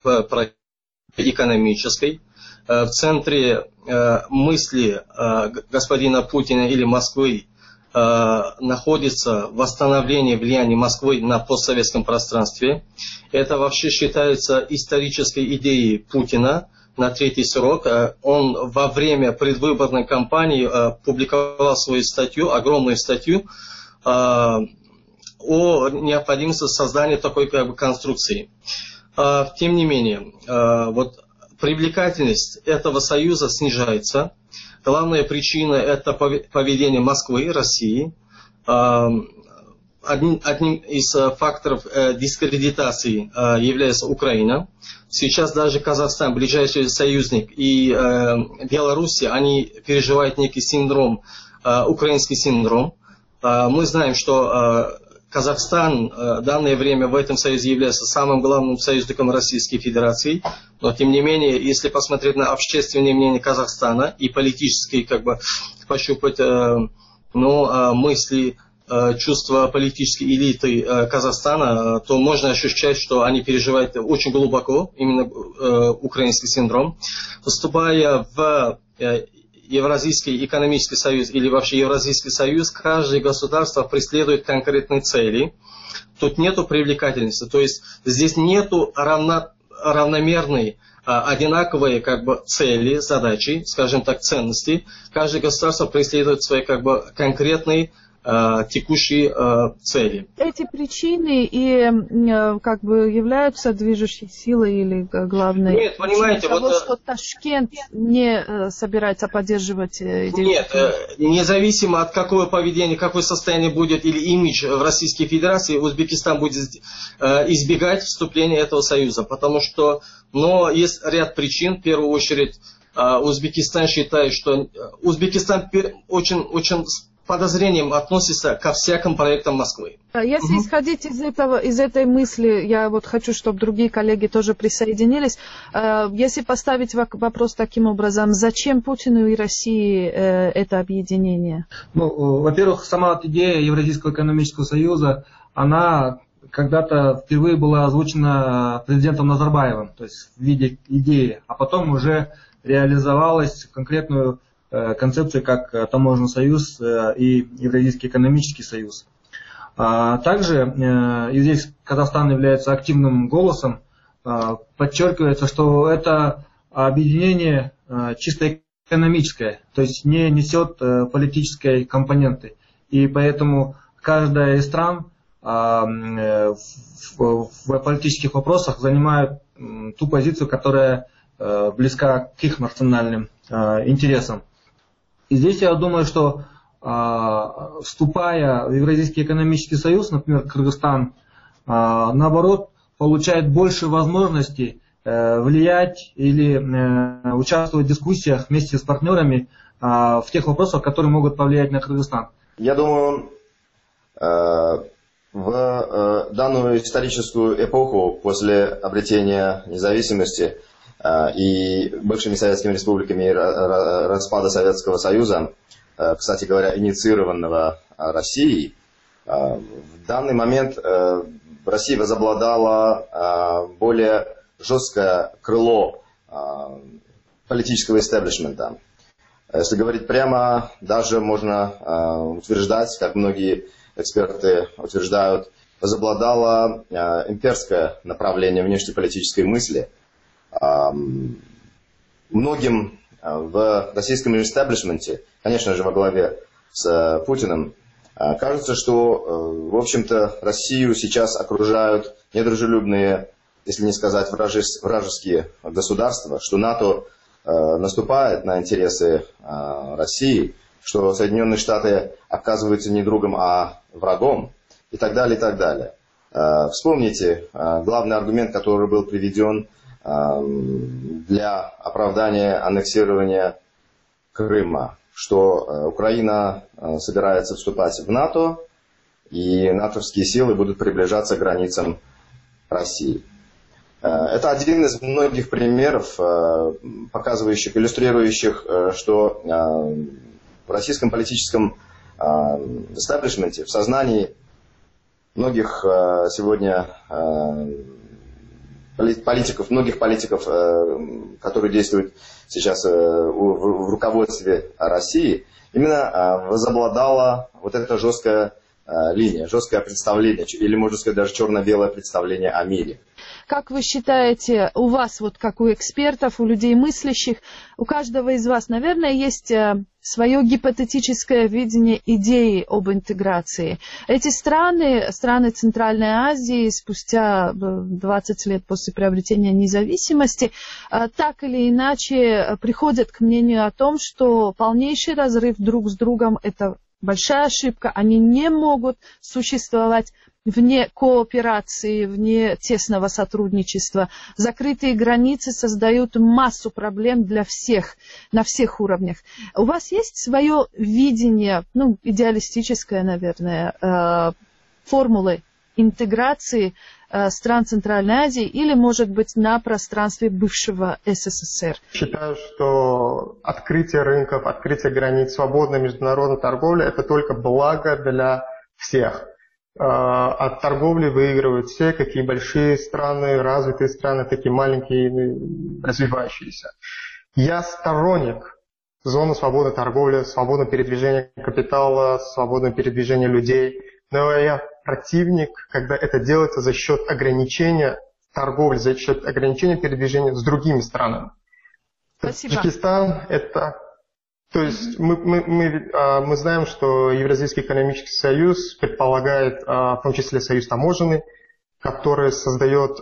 экономической. В центре мысли господина Путина или Москвы находится восстановление влияния Москвы на постсоветском пространстве. Это вообще считается исторической идеей Путина на третий срок. Он во время предвыборной кампании публиковал свою статью, огромную статью, о необходимости создания такой конструкции. Тем не менее, вот привлекательность этого союза снижается. Главная причина – это поведение Москвы, России. Одним из факторов дискредитации является Украина. Сейчас даже Казахстан, ближайший союзник, и Белоруссия, они переживают некий синдром, украинский синдром. Мы знаем, что Казахстан в данное время в этом союзе является самым главным союзником Российской Федерации. Но тем не менее, если посмотреть на общественное мнение Казахстана и политические, пощупать мысли, чувства политической элиты Казахстана, то можно ощущать, что они переживают очень глубоко именно украинский синдром. Вступая в Евразийский экономический союз или вообще Евразийский союз, каждое государство преследует конкретные цели. Тут нету привлекательности, то есть здесь нету равномерной, одинаковые цели, задачи, скажем так, ценности. Каждое государство преследует свои конкретные текущие цели. Эти причины и являются движущей силой или главной? Нет, понимаете, того, что Ташкент не собирается поддерживать эти... Нет, независимо от какого поведения, какое состояние будет или имидж в Российской Федерации, Узбекистан будет избегать вступления этого союза, потому что, есть ряд причин. В первую очередь, Узбекистан считает, что Узбекистан очень подозрением относится ко всяким проектам Москвы. Если исходить из этой мысли, я хочу, чтобы другие коллеги тоже присоединились. Если поставить вопрос таким образом, зачем Путину и России это объединение? Во-первых, сама идея Евразийского экономического союза, она когда-то впервые была озвучена президентом Назарбаевым, то есть в виде идеи, а потом уже реализовалась в конкретную концепцию, как Таможенный союз и Евразийский экономический союз. Также, и здесь Казахстан является активным голосом, подчеркивается, что это объединение чисто экономическое, то есть не несет политической компоненты. И поэтому каждая из стран в политических вопросах занимает ту позицию, которая близка к их национальным интересам. И здесь я думаю, что вступая в Евразийский экономический союз, например, Кыргызстан, наоборот, получает больше возможностей влиять или участвовать в дискуссиях вместе с партнерами в тех вопросах, которые могут повлиять на Кыргызстан. Я думаю, в данную историческую эпоху после обретения независимости и бывшими советскими республиками и распада Советского Союза, кстати говоря, инициированного Россией, в данный момент Россия возобладала более жесткое крыло политического истеблишмента. Если говорить прямо, даже можно утверждать, как многие эксперты утверждают, возобладало имперское направление внешнеполитической мысли. Многим в российском истеблишменте, конечно же, во главе с Путиным, кажется, что, в общем-то, Россию сейчас окружают недружелюбные, если не сказать вражеские государства, что НАТО наступает на интересы России, что Соединенные Штаты оказываются не другом, а врагом, и так далее, и так далее. Вспомните главный аргумент, который был приведен для оправдания аннексирования Крыма, что Украина собирается вступать в НАТО, и натовские силы будут приближаться к границам России. Это один из многих примеров, показывающих, иллюстрирующих, что в российском политическом эстаблишменте, в сознании многих сегодня многих политиков, которые действуют сейчас в руководстве России, именно возобладала вот эта жесткая линия, жесткое представление, или, можно сказать, даже черно-белое представление о мире. Как вы считаете, у вас, вот как у экспертов, у людей мыслящих, у каждого из вас, наверное, есть свое гипотетическое видение идеи об интеграции. Эти страны Центральной Азии, спустя 20 лет после приобретения независимости, так или иначе приходят к мнению о том, что полнейший разрыв друг с другом – это большая ошибка. Они не могут существовать вне кооперации, вне тесного сотрудничества. Закрытые границы создают массу проблем для всех, на всех уровнях. У вас есть свое видение, идеалистическое, наверное, формулы интеграции стран Центральной Азии или, может быть, на пространстве бывшего СССР? Считаю, что открытие рынков, открытие границ, свободная международная торговля – это только благо для всех. От торговли выигрывают все, какие большие страны, развитые страны, такие маленькие, развивающиеся. Я сторонник зоны свободной торговли, свободного передвижения капитала, свободного передвижения людей, но я противник, когда это делается за счет ограничения торговли, за счет ограничения передвижения с другими странами. Спасибо. Таджикистан это... То есть мы знаем, что Евразийский экономический союз предполагает, в том числе союз таможенный, который создает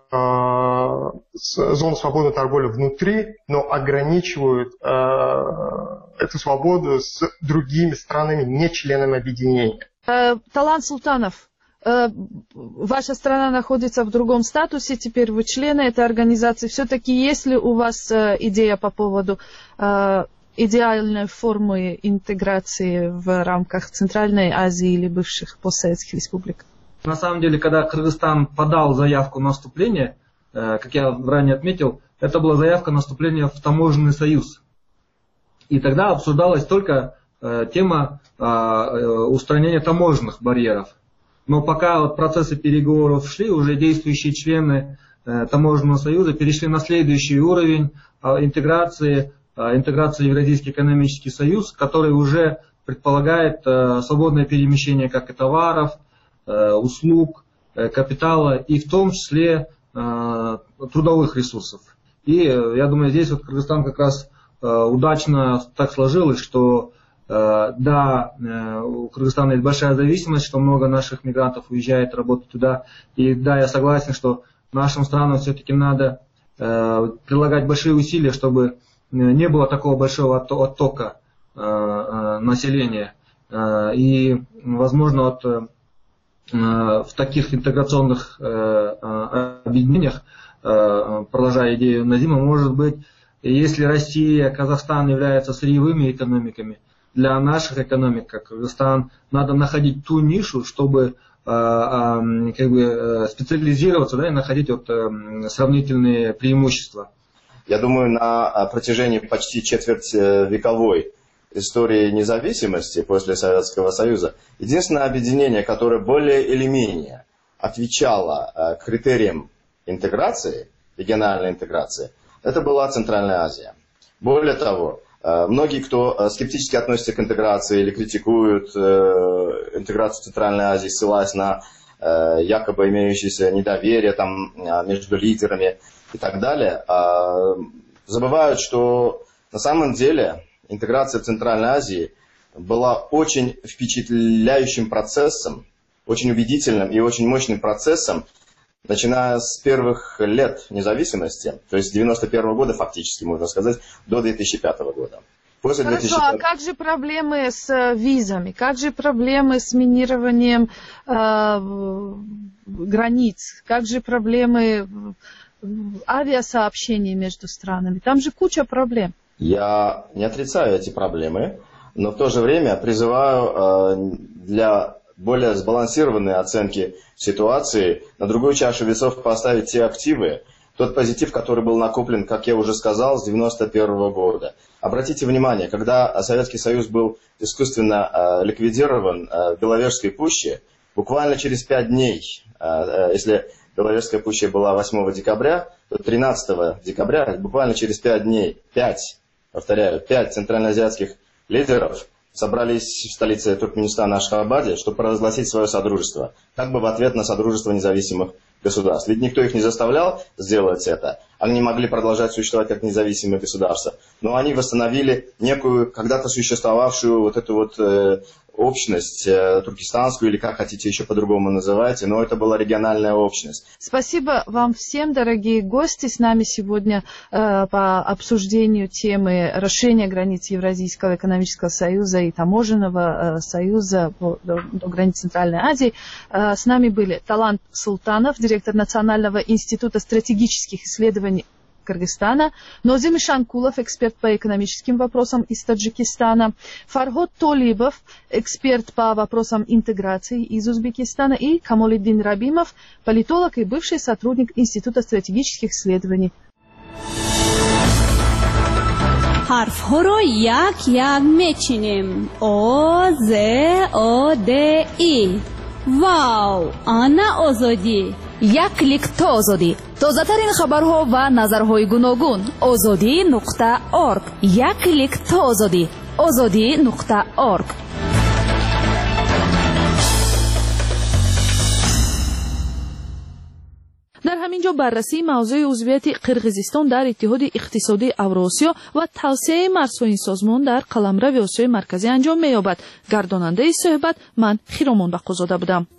зону свободной торговли внутри, но ограничивает эту свободу с другими странами, не членами объединения. Талант Султанов, ваша страна находится в другом статусе, теперь вы члены этой организации. Все-таки есть ли у вас идея по поводу идеальной формы интеграции в рамках Центральной Азии или бывших постсоветских республик? На самом деле, когда Кыргызстан подал заявку на вступление, как я ранее отметил, это была заявка на вступление в таможенный союз. И тогда обсуждалась только тема устранения таможенных барьеров. Но пока процессы переговоров шли, уже действующие члены таможенного союза перешли на следующий уровень интеграции в Евразийский экономический союз, который уже предполагает свободное перемещение как и товаров, услуг, капитала и в том числе трудовых ресурсов. И я думаю, здесь Кыргызстан как раз удачно так сложилось, что да, у Кыргызстана есть большая зависимость, что много наших мигрантов уезжает работать туда. И да, я согласен, что нашим странам все-таки надо прилагать большие усилия, чтобы не было такого большого оттока населения. И, возможно, в таких интеграционных объединениях, продолжая идею Назима, может быть, если Россия, Казахстан являются сырьевыми экономиками, для наших экономик, как Кыргызстан, надо находить ту нишу, чтобы специализироваться, и находить сравнительные преимущества. Я думаю, на протяжении почти четвертьвековой истории независимости после Советского Союза единственное объединение, которое более или менее отвечало критериям интеграции, региональной интеграции, это была Центральная Азия. Более того, многие, кто скептически относится к интеграции или критикуют интеграцию Центральной Азии, ссылаясь на якобы имеющееся недоверие между лидерами и так далее, забывают, что на самом деле интеграция в Центральной Азии была очень впечатляющим процессом, очень убедительным и очень мощным процессом, начиная с первых лет независимости, то есть с 1991 года фактически, можно сказать, до 2005 года. После Хорошо, 2005... а как же проблемы с визами? Как же проблемы с минированием границ? Как же проблемы авиасообщений между странами? Там же куча проблем. Я не отрицаю эти проблемы, но в то же время призываю для более сбалансированной оценки ситуации на другую чашу весов поставить те активы, тот позитив, который был накоплен, как я уже сказал, с 1991 года. Обратите внимание, когда Советский Союз был искусственно ликвидирован в Беловежской пуще, буквально через 5 дней, если Беловежская пуща была 8 декабря, то 13 декабря, буквально через 5 дней, 5 центральноазиатских лидеров собрались в столице Туркменистана Ашхабаде, чтобы провозгласить свое содружество, как бы в ответ на содружество независимых государств. Ведь никто их не заставлял сделать это. Они могли продолжать существовать как независимые государства. Но они восстановили некую когда-то существовавшую вот эту вот общность туркестанскую, или как хотите еще по-другому называйте, но это была региональная общность. Спасибо вам всем, дорогие гости. С нами сегодня по обсуждению темы расширения границ Евразийского экономического союза и таможенного союза до границ Центральной Азии. С нами были Талант Султанов, директор Национального института стратегических исследований Кыргызстана, Нозим Шанкулов, эксперт по экономическим вопросам из Таджикистана, Фарход Толибов, эксперт по вопросам интеграции из Узбекистана, и Камолиддин Рабимов, политолог и бывший сотрудник Института стратегических исследований. حرف‌ها یک میچینیم. O, Z, O, D, I. واو، آنا آزادی. یک کلیک تا آزادی. تازه‌ترین خبرها و نظرهای گوناگون. azadi.org. یک کلیک تا آزادی. azadi.org. در همینجا بررسی موضوع عضویت قرقیزستان در اتحاد اقتصادی اوراسیا و توسعه مرزهای این سازمان در قلمرو آسیای مرکزی انجام می‌یابد. گرداننده صحبت من خیرامان بقازاده بودم.